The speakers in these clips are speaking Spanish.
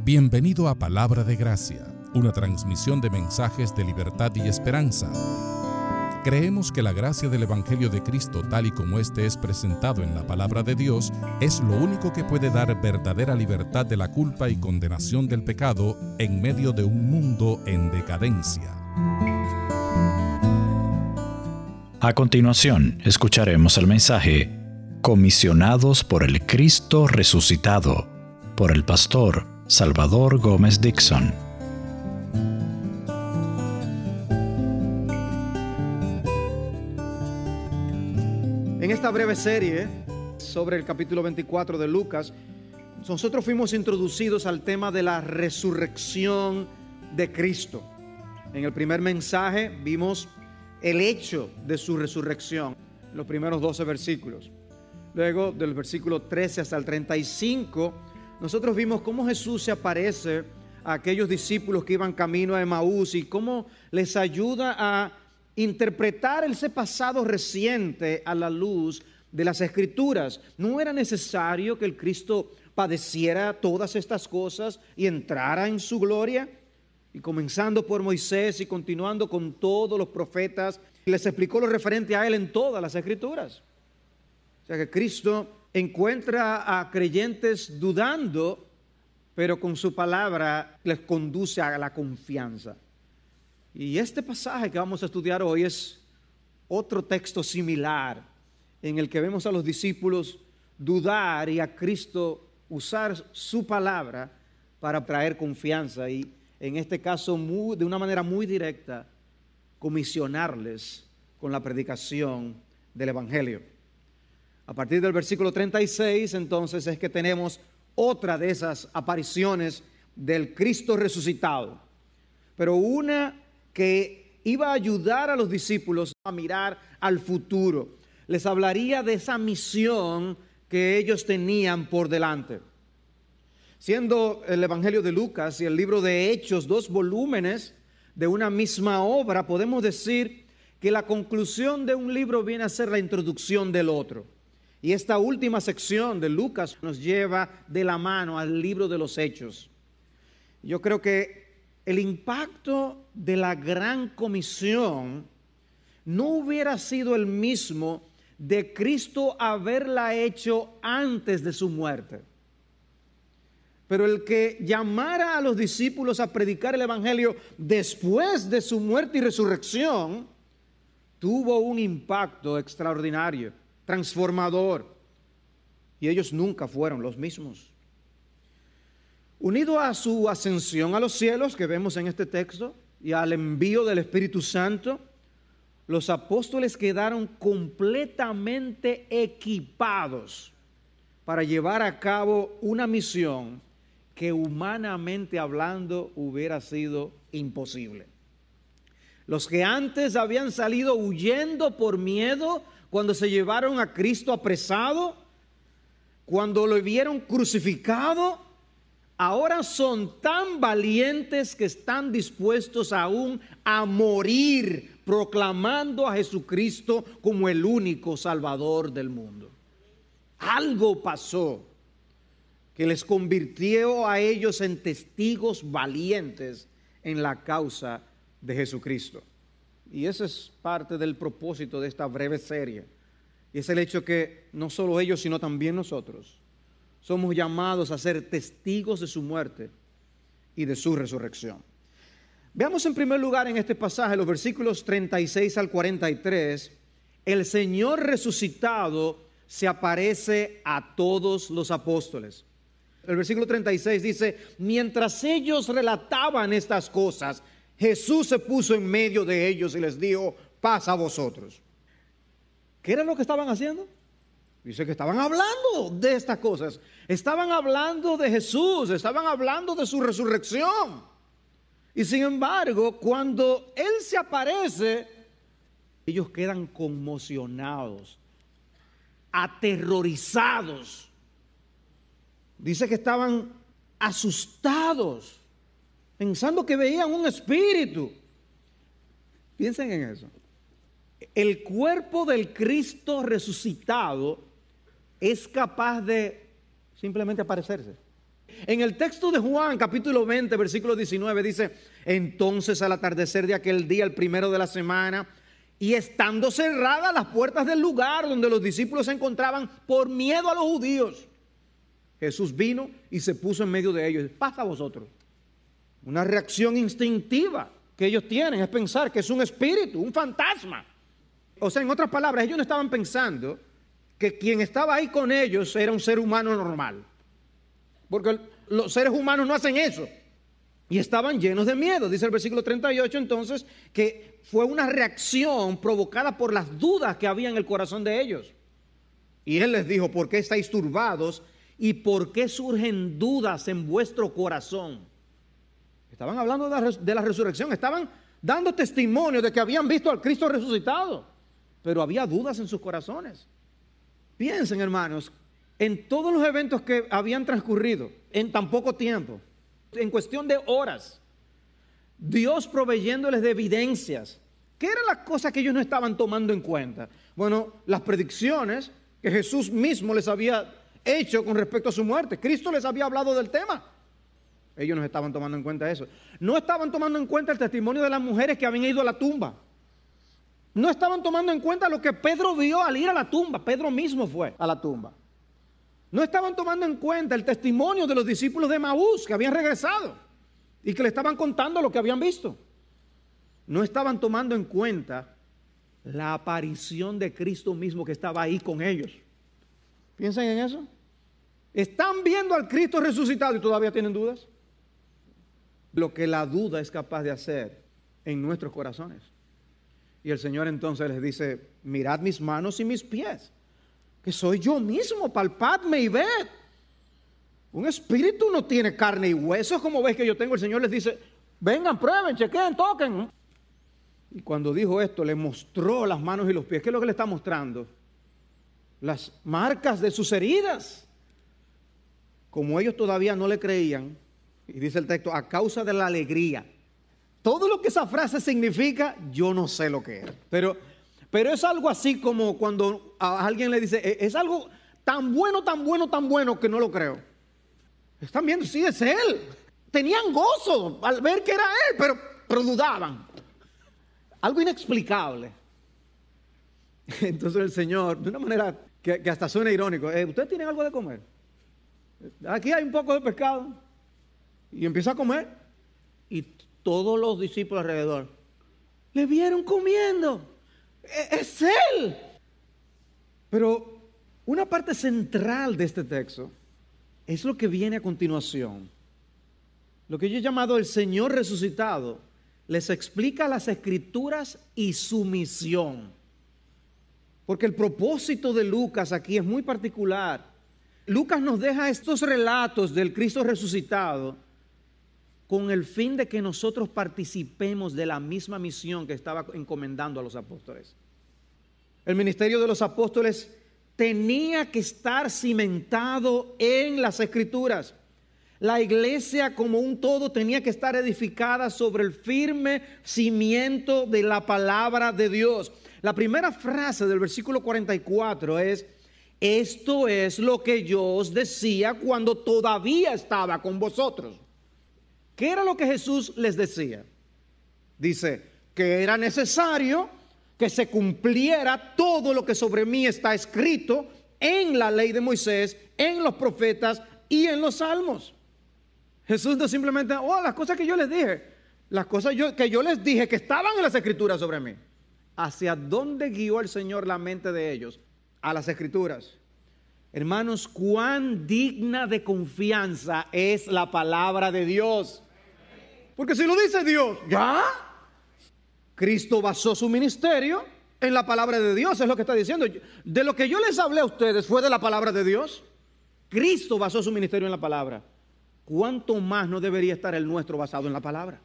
Bienvenido a Palabra de Gracia, una transmisión de mensajes de libertad y esperanza. Creemos que la gracia del Evangelio de Cristo, tal y como este es presentado en la Palabra de Dios, es lo único que puede dar verdadera libertad de la culpa y condenación del pecado en medio de un mundo en decadencia. A continuación, escucharemos el mensaje Comisionados por el Cristo Resucitado, por el pastor Salvador Gómez Dixon. En esta breve serie sobre el capítulo 24 de Lucas, nosotros fuimos introducidos al tema de la resurrección de Cristo. En el primer mensaje vimos el hecho de su resurrección, los primeros 12 versículos. Luego, del versículo 13 hasta el 35, nosotros vimos cómo Jesús se aparece a aquellos discípulos que iban camino a Emaús y cómo les ayuda a interpretar ese pasado reciente a la luz de las Escrituras. No era necesario que el Cristo padeciera todas estas cosas y entrara en su gloria. Y comenzando por Moisés y continuando con todos los profetas, les explicó lo referente a él en todas las Escrituras. O sea que Cristo encuentra a creyentes dudando, pero con su palabra les conduce a la confianza. Y este pasaje que vamos a estudiar hoy es otro texto similar en el que vemos a los discípulos dudar y a Cristo usar su palabra para traer confianza y en este caso de una manera muy directa comisionarles con la predicación del Evangelio. A partir del versículo 36 entonces es que tenemos otra de esas apariciones del Cristo resucitado, pero una que iba a ayudar a los discípulos a mirar al futuro. Les hablaría de esa misión que ellos tenían por delante. Siendo el Evangelio de Lucas y el libro de Hechos dos volúmenes de una misma obra, podemos decir que la conclusión de un libro viene a ser la introducción del otro. Y esta última sección de Lucas nos lleva de la mano al libro de los Hechos. Yo creo que el impacto de la gran comisión no hubiera sido el mismo de Cristo haberla hecho antes de su muerte. Pero el que llamara a los discípulos a predicar el Evangelio después de su muerte y resurrección tuvo un impacto extraordinario, transformador, y ellos nunca fueron los mismos. Unido a su ascensión a los cielos que vemos en este texto y al envío del Espíritu Santo, los apóstoles quedaron completamente equipados para llevar a cabo una misión que humanamente hablando hubiera sido imposible. Los que antes habían salido huyendo por miedo cuando se llevaron a Cristo apresado, cuando lo vieron crucificado, ahora son tan valientes que están dispuestos aún a morir proclamando a Jesucristo como el único Salvador del mundo. Algo pasó que les convirtió a ellos en testigos valientes en la causa de Jesucristo. Y ese es parte del propósito de esta breve serie. Y es el hecho que no solo ellos, sino también nosotros somos llamados a ser testigos de su muerte y de su resurrección. Veamos en primer lugar en este pasaje, los versículos 36 al 43, el Señor resucitado se aparece a todos los apóstoles. El versículo 36 dice: mientras ellos relataban estas cosas, Jesús se puso en medio de ellos y les dijo: paz a vosotros. ¿Qué era lo que estaban haciendo? Dice que estaban hablando de estas cosas. Estaban hablando de Jesús, estaban hablando de su resurrección. Y sin embargo, cuando Él se aparece, ellos quedan conmocionados, aterrorizados. Dice que estaban asustados, pensando que veían un espíritu. Piensen en eso. El cuerpo del Cristo resucitado es capaz de simplemente aparecerse. En el texto de Juan, capítulo 20, versículo 19, dice: entonces al atardecer de aquel día, el primero de la semana, y estando cerradas las puertas del lugar donde los discípulos se encontraban por miedo a los judíos, Jesús vino y se puso en medio de ellos. Pasa a vosotros. Una reacción instintiva que ellos tienen es pensar que es un espíritu, un fantasma. O sea, en otras palabras, ellos no estaban pensando que quien estaba ahí con ellos era un ser humano normal, porque los seres humanos no hacen eso. Y estaban llenos de miedo. Dice el versículo 38 entonces que fue una reacción provocada por las dudas que había en el corazón de ellos. Y Él les dijo: ¿por qué estáis turbados y por qué surgen dudas en vuestro corazón? Estaban hablando de la resurrección, estaban dando testimonio de que habían visto al Cristo resucitado, pero había dudas en sus corazones. Piensen, hermanos, en todos los eventos que habían transcurrido en tan poco tiempo, en cuestión de horas, Dios proveyéndoles de evidencias. ¿Qué eran las cosas que ellos no estaban tomando en cuenta? Bueno, las predicciones que Jesús mismo les había hecho con respecto a su muerte. Cristo les había hablado del tema. Ellos no estaban tomando en cuenta eso. No estaban tomando en cuenta el testimonio de las mujeres que habían ido a la tumba. No estaban tomando en cuenta lo que Pedro vio al ir a la tumba. Pedro mismo fue a la tumba. No estaban tomando en cuenta el testimonio de los discípulos de Maús que habían regresado y que le estaban contando lo que habían visto. No estaban tomando en cuenta la aparición de Cristo mismo que estaba ahí con ellos. Piensen en eso. Están viendo al Cristo resucitado y todavía tienen dudas. Lo que la duda es capaz de hacer en nuestros corazones. Y el Señor entonces les dice: mirad mis manos y mis pies, que soy yo mismo, palpadme y ved. Un espíritu no tiene carne y huesos como ves que yo tengo. El Señor les dice: vengan, prueben, chequen, toquen. Y cuando dijo esto, le mostró las manos y los pies. ¿Qué es lo que le está mostrando? Las marcas de sus heridas. Como ellos todavía no le creían, y dice el texto, a causa de la alegría. Todo lo que esa frase significa, yo no sé lo que es. Pero es algo así como cuando a alguien le dice, es algo tan bueno, tan bueno, tan bueno que no lo creo. Están viendo, sí, es Él. Tenían gozo al ver que era Él, pero dudaban. Algo inexplicable. Entonces el Señor, de una manera que hasta suena irónico, ¿ustedes tienen algo de comer? Aquí hay un poco de pescado. Y empieza a comer. Y todos los discípulos alrededor le vieron comiendo. Es Él. Pero una parte central de este texto es lo que viene a continuación. Lo que yo he llamado el Señor resucitado les explica las Escrituras y su misión. Porque el propósito de Lucas aquí es muy particular. Lucas nos deja estos relatos del Cristo resucitado con el fin de que nosotros participemos de la misma misión que estaba encomendando a los apóstoles. El ministerio de los apóstoles tenía que estar cimentado en las Escrituras. La iglesia como un todo tenía que estar edificada sobre el firme cimiento de la palabra de Dios. La primera frase del versículo 44 es: esto es lo que yo os decía cuando todavía estaba con vosotros. ¿Qué era lo que Jesús les decía? Dice que era necesario que se cumpliera todo lo que sobre mí está escrito en la ley de Moisés, en los profetas y en los salmos. Jesús no simplemente, las cosas que yo les dije, las cosas que yo les dije que estaban en las Escrituras sobre mí. ¿Hacia dónde guió el Señor la mente de ellos? A las Escrituras. Hermanos, cuán digna de confianza es la palabra de Dios. Porque si lo dice Dios, ¿ya? Cristo basó su ministerio en la palabra de Dios, es lo que está diciendo. De lo que yo les hablé a ustedes fue de la palabra de Dios. Cristo basó su ministerio en la palabra. ¿Cuánto más no debería estar el nuestro basado en la palabra?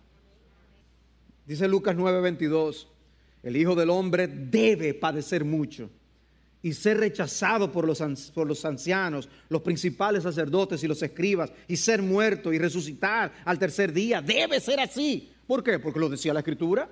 Dice Lucas 9:22, el Hijo del Hombre debe padecer mucho y ser rechazado por los ancianos, los principales sacerdotes y los escribas, y ser muerto y resucitar al tercer día. Debe ser así. ¿Por qué? Porque lo decía la Escritura.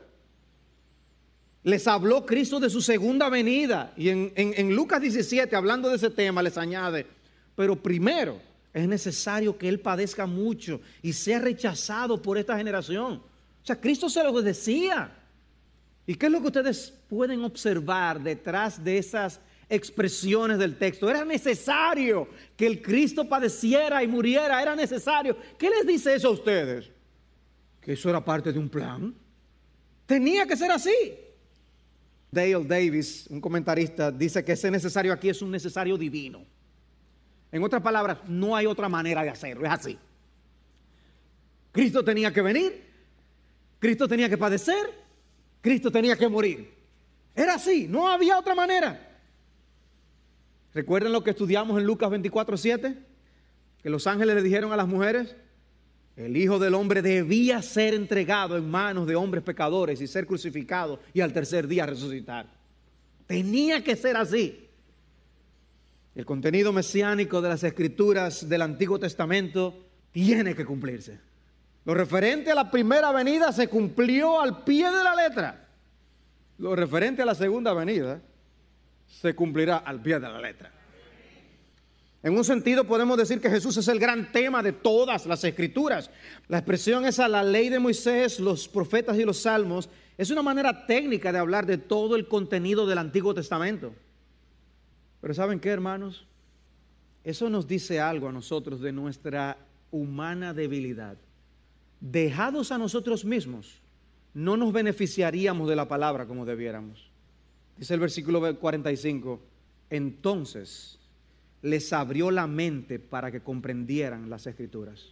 Les habló Cristo de su segunda venida, y en Lucas 17, hablando de ese tema, les añade, pero primero Es necesario que Él padezca mucho y sea rechazado por esta generación. O sea, Cristo se lo decía. ¿Y qué es lo que ustedes pueden observar detrás de esas expresiones del texto? Era necesario que el Cristo padeciera y muriera, era necesario. ¿Qué les dice eso a ustedes? Que eso era parte de un plan. Tenía que ser así. Dale Davis, un comentarista, dice que ese necesario aquí es un necesario divino. En otras palabras, no hay otra manera de hacerlo, es así. Cristo tenía que venir, Cristo tenía que padecer, Cristo tenía que morir. Era así, no había otra manera. ¿Recuerdan lo que estudiamos en Lucas 24:7? Que los ángeles le dijeron a las mujeres: el Hijo del Hombre debía ser entregado en manos de hombres pecadores y ser crucificado y al tercer día resucitar. Tenía que ser así. El contenido mesiánico de las Escrituras del Antiguo Testamento tiene que cumplirse. Lo referente a la primera venida se cumplió al pie de la letra. Lo referente a la segunda venida se cumplirá al pie de la letra. En un sentido podemos decir que Jesús es el gran tema de todas las Escrituras. La expresión esa, la ley de Moisés, los profetas y los salmos, es una manera técnica de hablar de todo el contenido del Antiguo Testamento. Pero ¿saben qué, hermanos? Eso nos dice algo a nosotros de nuestra humana debilidad. Dejados a nosotros mismos, no nos beneficiaríamos de la palabra como debiéramos. Dice el versículo 45, entonces les abrió la mente para que comprendieran las Escrituras.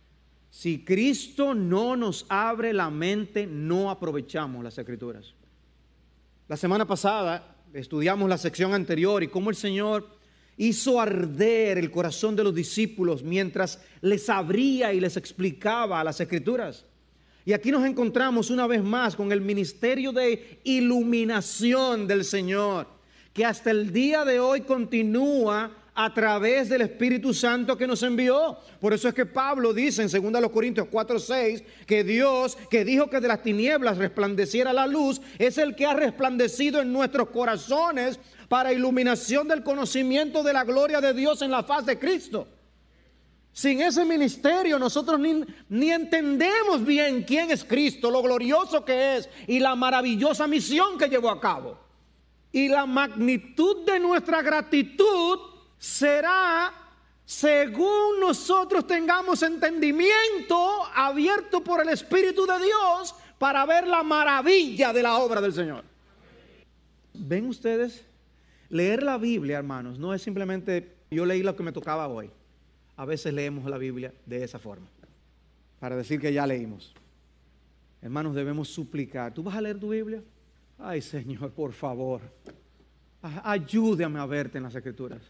Si Cristo no nos abre la mente, no aprovechamos las Escrituras. La semana pasada estudiamos la sección anterior y cómo el Señor hizo arder el corazón de los discípulos mientras les abría y les explicaba las Escrituras. Y aquí nos encontramos una vez más con el ministerio de iluminación del Señor, que hasta el día de hoy continúa a través del Espíritu Santo que nos envió. Por eso es que Pablo dice en 2 Corintios 4:6 que Dios, que dijo que de las tinieblas resplandeciera la luz, es el que ha resplandecido en nuestros corazones para iluminación del conocimiento de la gloria de Dios en la faz de Cristo. Sin ese ministerio nosotros ni entendemos bien quién es Cristo, lo glorioso que es y la maravillosa misión que llevó a cabo. Y la magnitud de nuestra gratitud será según nosotros tengamos entendimiento abierto por el Espíritu de Dios para ver la maravilla de la obra del Señor. ¿Ven ustedes? Leer la Biblia, hermanos, no es simplemente yo leí lo que me tocaba hoy. A veces leemos la Biblia de esa forma, para decir que ya leímos. Hermanos, debemos suplicar. ¿Tú vas a leer tu Biblia? Ay, Señor, por favor, ayúdame a verte en las Escrituras.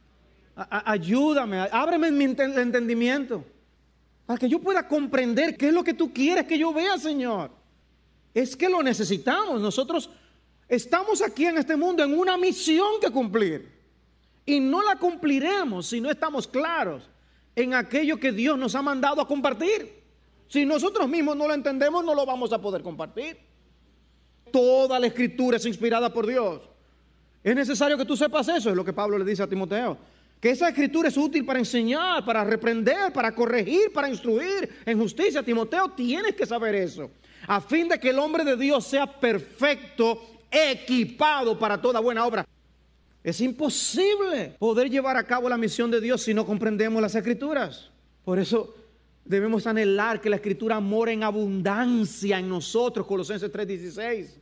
Ayúdame, ábreme el entendimiento para que yo pueda comprender qué es lo que tú quieres que yo vea, Señor. Es que lo necesitamos. Nosotros estamos aquí en este mundo en una misión que cumplir y no la cumpliremos si no estamos claros en aquello que Dios nos ha mandado a compartir. Si nosotros mismos no lo entendemos, no lo vamos a poder compartir. Toda la Escritura es inspirada por Dios. Es necesario que tú sepas eso, es lo que Pablo le dice a Timoteo. Que esa Escritura es útil para enseñar, para reprender, para corregir, para instruir en justicia. Timoteo, tienes que saber eso, a fin de que el hombre de Dios sea perfecto, equipado para toda buena obra. Es imposible poder llevar a cabo la misión de Dios si no comprendemos las Escrituras. Por eso debemos anhelar que la Escritura more en abundancia en nosotros, Colosenses 3:16.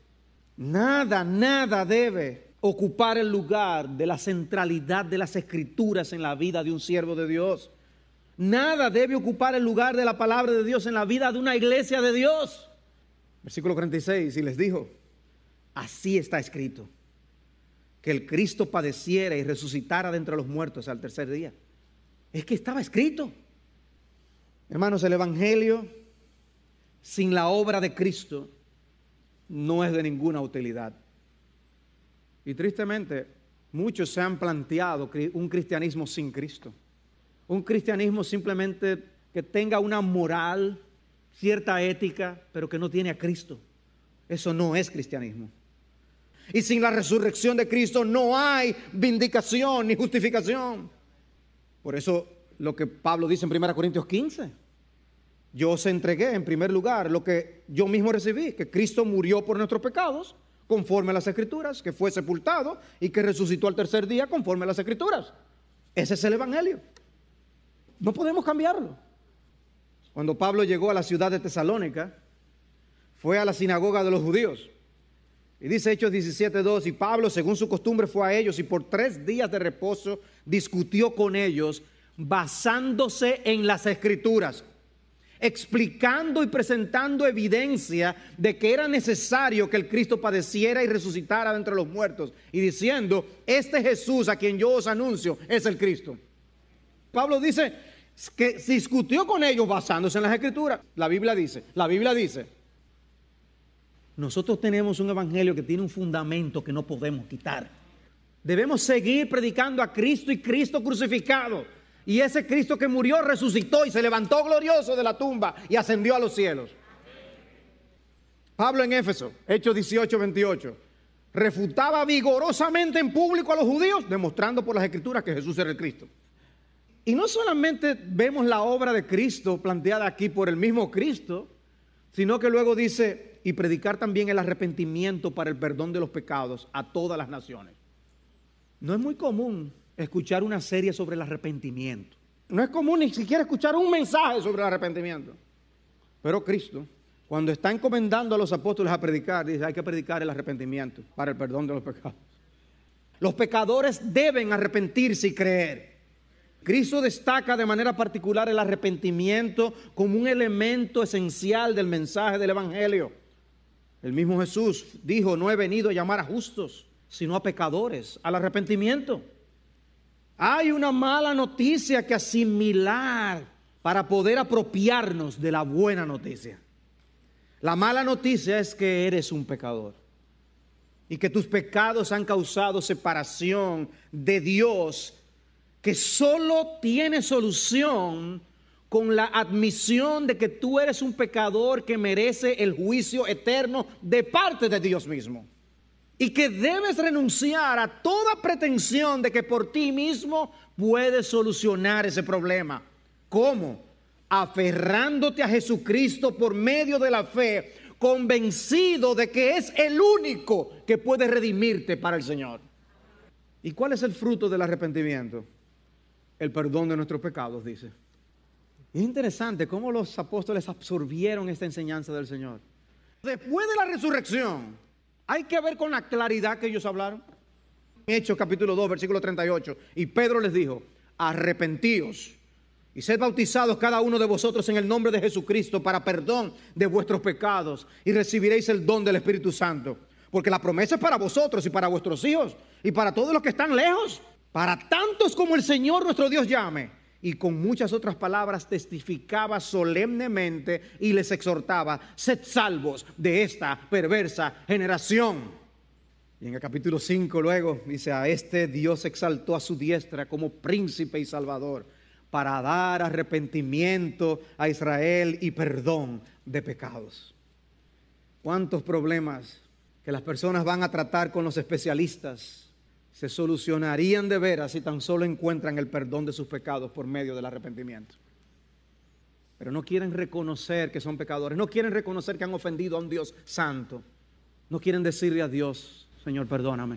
Nada debe ocupar el lugar de la centralidad de las Escrituras en la vida de un siervo de Dios. Nada debe ocupar el lugar de la palabra de Dios en la vida de una iglesia de Dios. Versículo 46, y les dijo, así está escrito, que el Cristo padeciera y resucitara de entre los muertos al tercer día. Es que estaba escrito. Hermanos, el Evangelio sin la obra de Cristo no es de ninguna utilidad. Y tristemente, muchos se han planteado un cristianismo sin Cristo. Un cristianismo simplemente que tenga una moral, cierta ética, pero que no tiene a Cristo. Eso no es cristianismo. Y sin la resurrección de Cristo no hay vindicación ni justificación. Por eso lo que Pablo dice en 1 Corintios 15. Yo os entregué en primer lugar lo que yo mismo recibí, que Cristo murió por nuestros pecados, conforme a las Escrituras, que fue sepultado y que resucitó al tercer día, conforme a las Escrituras. Ese es el Evangelio. No podemos cambiarlo. Cuando Pablo llegó a la ciudad de Tesalónica, fue a la sinagoga de los judíos. Y dice Hechos 17:2, y Pablo, según su costumbre, fue a ellos y por 3 días de reposo discutió con ellos, basándose en las Escrituras, explicando y presentando evidencia de que era necesario que el Cristo padeciera y resucitara de entre los muertos, y diciendo, este Jesús a quien yo os anuncio es el Cristo. Pablo dice que discutió con ellos basándose en las Escrituras. La Biblia dice, nosotros tenemos un evangelio que tiene un fundamento que no podemos quitar. Debemos seguir predicando a Cristo y Cristo crucificado. Y ese Cristo que murió, resucitó y se levantó glorioso de la tumba y ascendió a los cielos. Pablo en Éfeso, Hechos 18:28, refutaba vigorosamente en público a los judíos, demostrando por las Escrituras que Jesús era el Cristo. Y no solamente vemos la obra de Cristo planteada aquí por el mismo Cristo, sino que luego dice, y predicar también el arrepentimiento para el perdón de los pecados a todas las naciones. No es muy común escuchar una serie sobre el arrepentimiento. No es común ni siquiera escuchar un mensaje sobre el arrepentimiento. Pero Cristo, cuando está encomendando a los apóstoles a predicar, dice, hay que predicar el arrepentimiento para el perdón de los pecados. Los pecadores deben arrepentirse y creer. Cristo destaca de manera particular el arrepentimiento como un elemento esencial del mensaje del Evangelio. El mismo Jesús dijo, no he venido a llamar a justos, sino a pecadores, al arrepentimiento. Hay una mala noticia que asimilar para poder apropiarnos de la buena noticia. La mala noticia es que eres un pecador y que tus pecados han causado separación de Dios, que solo tiene solución con la admisión de que tú eres un pecador que merece el juicio eterno de parte de Dios mismo. Y que debes renunciar a toda pretensión de que por ti mismo puedes solucionar ese problema. ¿Cómo? Aferrándote a Jesucristo por medio de la fe, convencido de que es el único que puede redimirte para el Señor. ¿Y cuál es el fruto del arrepentimiento? El perdón de nuestros pecados, dice. Es interesante cómo los apóstoles absorbieron esta enseñanza del Señor. Después de la resurrección, hay que ver con la claridad que ellos hablaron. Hechos capítulo 2, versículo 38. Y Pedro les dijo, arrepentíos y sed bautizados cada uno de vosotros en el nombre de Jesucristo para perdón de vuestros pecados y recibiréis el don del Espíritu Santo. Porque la promesa es para vosotros y para vuestros hijos y para todos los que están lejos, para tantos como el Señor nuestro Dios llame. Y con muchas otras palabras testificaba solemnemente y les exhortaba, sed salvos de esta perversa generación. Y en el capítulo 5 luego dice, a este Dios exaltó a su diestra como príncipe y salvador, para dar arrepentimiento a Israel y perdón de pecados. ¿Cuántos problemas que las personas van a tratar con los especialistas se solucionarían de veras si tan solo encuentran el perdón de sus pecados por medio del arrepentimiento? Pero no quieren reconocer que son pecadores, no quieren reconocer que han ofendido a un Dios santo, no quieren decirle a Dios, Señor, perdóname.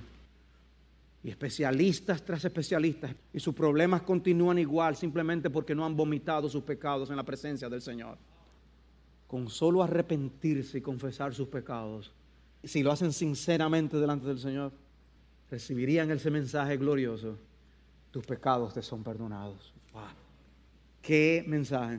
Y especialistas tras especialistas, y sus problemas continúan igual simplemente porque no han vomitado sus pecados en la presencia del Señor. Con solo arrepentirse y confesar sus pecados, si lo hacen sinceramente delante del Señor, recibirían ese mensaje glorioso, tus pecados te son perdonados. ¡Wow! ¡Qué mensaje!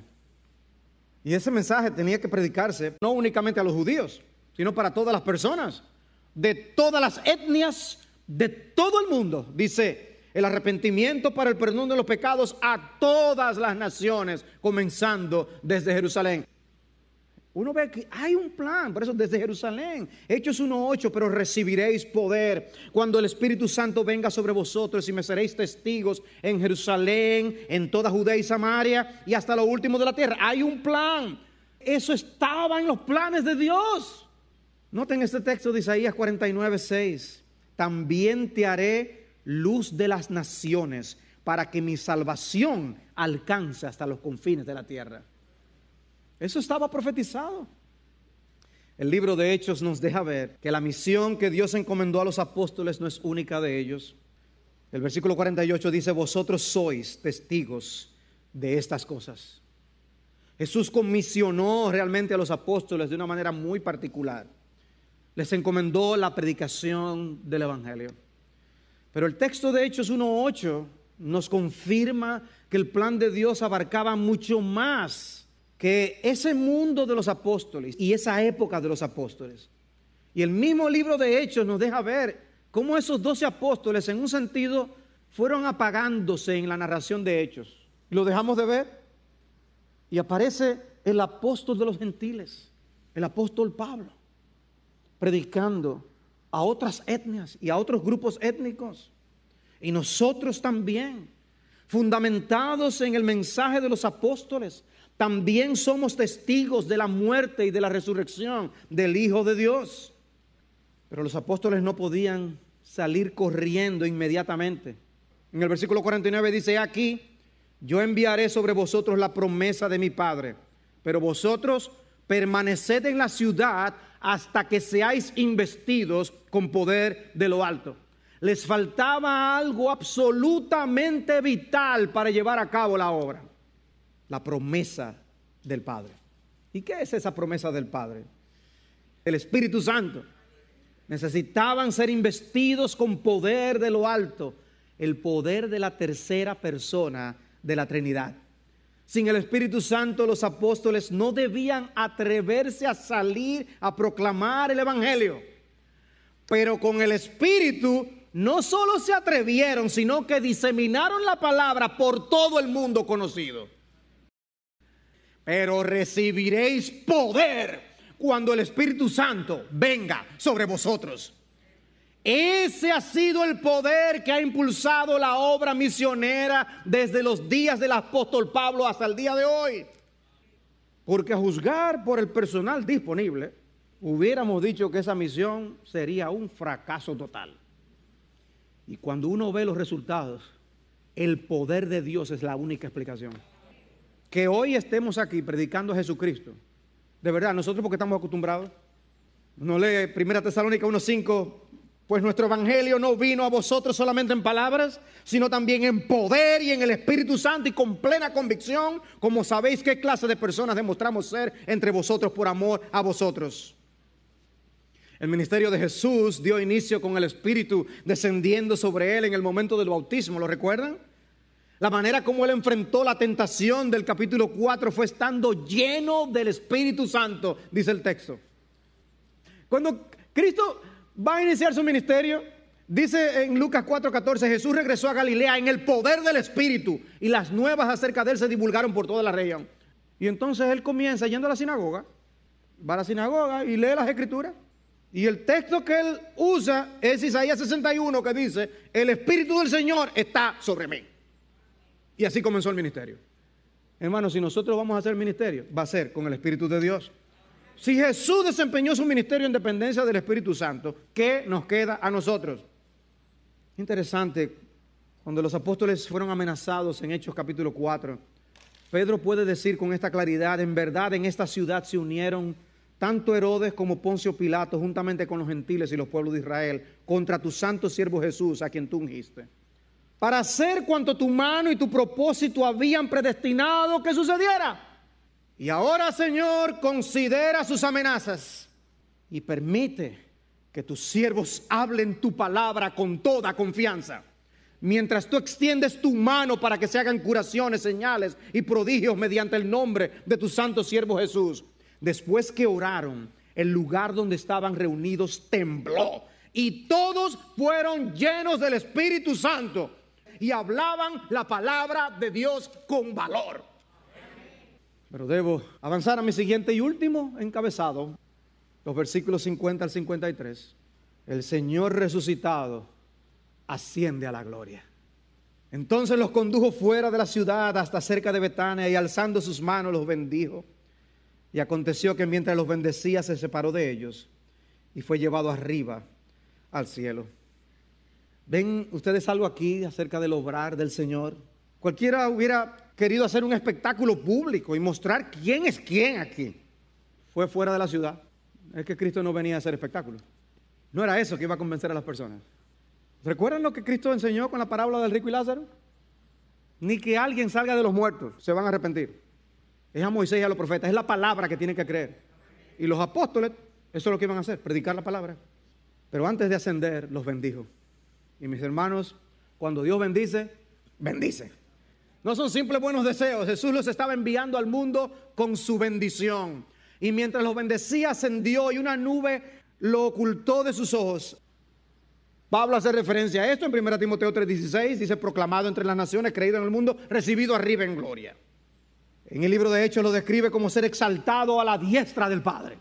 Y ese mensaje tenía que predicarse no únicamente a los judíos, sino para todas las personas, de todas las etnias, de todo el mundo. Dice, el arrepentimiento para el perdón de los pecados a todas las naciones, comenzando desde Jerusalén. Uno ve que hay un plan, por eso desde Jerusalén, Hechos 1:8, pero recibiréis poder cuando el Espíritu Santo venga sobre vosotros y me seréis testigos en Jerusalén, en toda Judea y Samaria y hasta lo último de la tierra. Hay un plan, eso estaba en los planes de Dios. Noten este texto de Isaías 49:6, también te haré luz de las naciones, para que mi salvación alcance hasta los confines de la tierra. Eso estaba profetizado. El libro de Hechos nos deja ver que la misión que Dios encomendó a los apóstoles no es única de ellos. El versículo 48 dice: vosotros sois testigos de estas cosas. Jesús comisionó realmente a los apóstoles de una manera muy particular. Les encomendó la predicación del Evangelio. Pero el texto de Hechos 1:8 nos confirma que el plan de Dios abarcaba mucho más que ese mundo de los apóstoles y esa época de los apóstoles. Y el mismo libro de Hechos nos deja ver cómo esos 12 apóstoles en un sentido fueron apagándose en la narración de Hechos. Lo dejamos de ver y aparece el apóstol de los gentiles, el apóstol Pablo, predicando a otras etnias y a otros grupos étnicos. Y nosotros también, fundamentados en el mensaje de los apóstoles, también somos testigos de la muerte y de la resurrección del Hijo de Dios. Pero los apóstoles no podían salir corriendo inmediatamente. En el versículo 49 dice: aquí yo enviaré sobre vosotros la promesa de mi Padre, pero vosotros permaneced en la ciudad hasta que seáis investidos con poder de lo alto. Les faltaba algo absolutamente vital para llevar a cabo la obra: la promesa del Padre. ¿Y qué es esa promesa del Padre? El Espíritu Santo. Necesitaban ser investidos con poder de lo alto, el poder de la tercera persona de la Trinidad. Sin el Espíritu Santo, los apóstoles no debían atreverse a salir a proclamar el Evangelio. Pero con el Espíritu no solo se atrevieron, sino que diseminaron la palabra por todo el mundo conocido. Pero recibiréis poder cuando el Espíritu Santo venga sobre vosotros. Ese ha sido el poder que ha impulsado la obra misionera desde los días del apóstol Pablo hasta el día de hoy. Porque a juzgar por el personal disponible, hubiéramos dicho que esa misión sería un fracaso total. Y cuando uno ve los resultados, el poder de Dios es la única explicación. Que hoy estemos aquí predicando a Jesucristo, de verdad, nosotros porque estamos acostumbrados. No lee 1 Tesalónica 1:5, pues nuestro evangelio no vino a vosotros solamente en palabras, sino también en poder y en el Espíritu Santo y con plena convicción, como sabéis qué clase de personas demostramos ser entre vosotros por amor a vosotros. El ministerio de Jesús dio inicio con el Espíritu descendiendo sobre él en el momento del bautismo, ¿lo recuerdan? La manera como él enfrentó la tentación del capítulo 4 fue estando lleno del Espíritu Santo, dice el texto. Cuando Cristo va a iniciar su ministerio, dice en Lucas 4:14, Jesús regresó a Galilea en el poder del Espíritu y las nuevas acerca de él se divulgaron por toda la región. Y entonces él comienza yendo a la sinagoga, va a la sinagoga y lee las Escrituras. Y el texto que él usa es Isaías 61, que dice: el Espíritu del Señor está sobre mí. Y así comenzó el ministerio. Hermanos, si nosotros vamos a hacer ministerio, va a ser con el Espíritu de Dios. Si Jesús desempeñó su ministerio en dependencia del Espíritu Santo, ¿qué nos queda a nosotros? Interesante, cuando los apóstoles fueron amenazados en Hechos capítulo 4, Pedro puede decir con esta claridad: en verdad en esta ciudad se unieron tanto Herodes como Poncio Pilato, juntamente con los gentiles y los pueblos de Israel, contra tu santo siervo Jesús, a quien tú ungiste, para hacer cuanto tu mano y tu propósito habían predestinado que sucediera. Y ahora, Señor, considera sus amenazas y permite que tus siervos hablen tu palabra con toda confianza, mientras tú extiendes tu mano para que se hagan curaciones, señales y prodigios mediante el nombre de tu santo siervo Jesús. Después que oraron, el lugar donde estaban reunidos tembló y todos fueron llenos del Espíritu Santo y hablaban la palabra de Dios con valor. Pero debo avanzar a mi siguiente y último encabezado, los versículos 50 al 53. El Señor resucitado asciende a la gloria. Entonces los condujo fuera de la ciudad hasta cerca de Betania y alzando sus manos los bendijo. Y aconteció que mientras los bendecía se separó de ellos y fue llevado arriba al cielo. ¿Ven ustedes algo aquí acerca del obrar del Señor? Cualquiera hubiera querido hacer un espectáculo público y mostrar quién es quién aquí. Fue fuera de la ciudad. Es que Cristo no venía a hacer espectáculos. No era eso que iba a convencer a las personas. ¿Recuerdan lo que Cristo enseñó con la parábola del rico y Lázaro? Ni que alguien salga de los muertos, se van a arrepentir. Es a Moisés y a los profetas, es la palabra que tienen que creer. Y los apóstoles, eso es lo que iban a hacer, predicar la palabra. Pero antes de ascender, los bendijo. Y mis hermanos, cuando Dios bendice, bendice. No son simples buenos deseos. Jesús los estaba enviando al mundo con su bendición. Y mientras los bendecía, ascendió y una nube lo ocultó de sus ojos. Pablo hace referencia a esto en 1 Timoteo 3:16. Dice, proclamado entre las naciones, creído en el mundo, recibido arriba en gloria. En el libro de Hechos lo describe como ser exaltado a la diestra del Padre.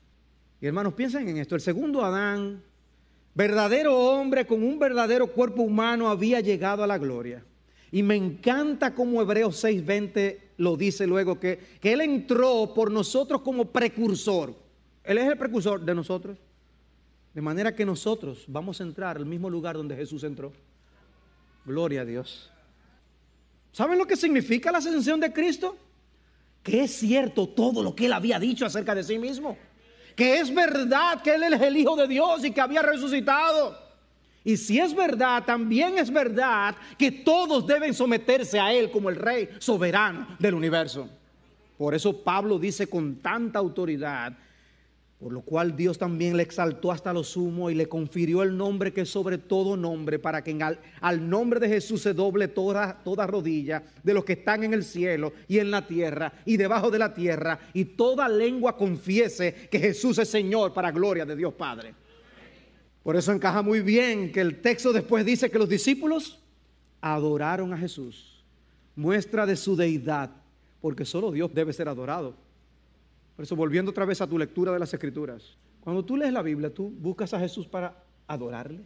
Y hermanos, piensen en esto. El segundo Adán, verdadero hombre con un verdadero cuerpo humano, había llegado a la gloria. Y me encanta como Hebreos 6:20 lo dice luego, que Él entró por nosotros como precursor. Él es el precursor de nosotros. De manera que nosotros vamos a entrar al mismo lugar donde Jesús entró. Gloria a Dios. ¿Saben lo que significa la ascensión de Cristo? Que es cierto todo lo que Él había dicho acerca de sí mismo. Que es verdad que Él es el Hijo de Dios y que había resucitado. Y si es verdad, también es verdad que todos deben someterse a Él como el Rey soberano del universo. Por eso Pablo dice con tanta autoridad, por lo cual Dios también le exaltó hasta lo sumo y le confirió el nombre que es sobre todo nombre, para que al nombre de Jesús se doble toda rodilla de los que están en el cielo y en la tierra y debajo de la tierra, y toda lengua confiese que Jesús es Señor, para gloria de Dios Padre. Por eso encaja muy bien que el texto después dice que los discípulos adoraron a Jesús, muestra de su deidad, porque solo Dios debe ser adorado. Por eso, volviendo otra vez a tu lectura de las Escrituras, cuando tú lees la Biblia, tú buscas a Jesús para adorarle.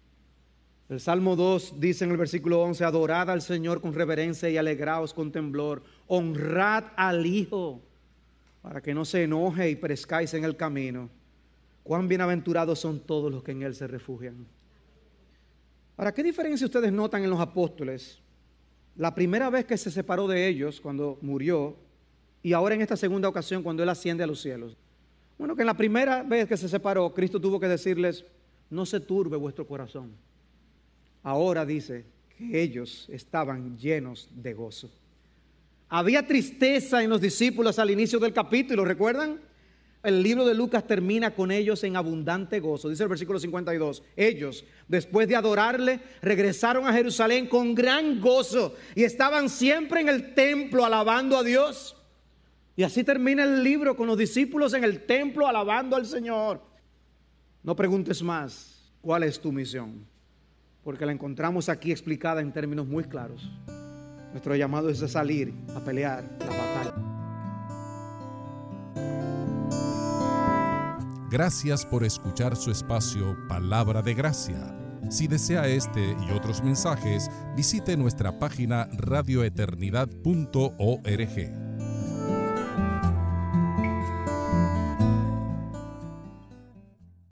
El Salmo 2 dice en el versículo 11, adorad al Señor con reverencia y alegraos con temblor, honrad al Hijo para que no se enoje y perezcáis en el camino. Cuán bienaventurados son todos los que en Él se refugian. Ahora, ¿qué diferencia ustedes notan en los apóstoles? La primera vez que se separó de ellos, cuando murió, y ahora en esta segunda ocasión, cuando Él asciende a los cielos. Bueno, que en la primera vez que se separó, Cristo tuvo que decirles, no se turbe vuestro corazón. Ahora dice que ellos estaban llenos de gozo. Había tristeza en los discípulos al inicio del capítulo, ¿recuerdan? El libro de Lucas termina con ellos en abundante gozo. Dice el versículo 52. Ellos, después de adorarle, regresaron a Jerusalén con gran gozo y estaban siempre en el templo alabando a Dios. Y así termina el libro con los discípulos en el templo alabando al Señor. No preguntes más cuál es tu misión, porque la encontramos aquí explicada en términos muy claros. Nuestro llamado es a salir a pelear la batalla. Gracias por escuchar su espacio Palabra de Gracia. Si desea este y otros mensajes, visite nuestra página radioeternidad.org.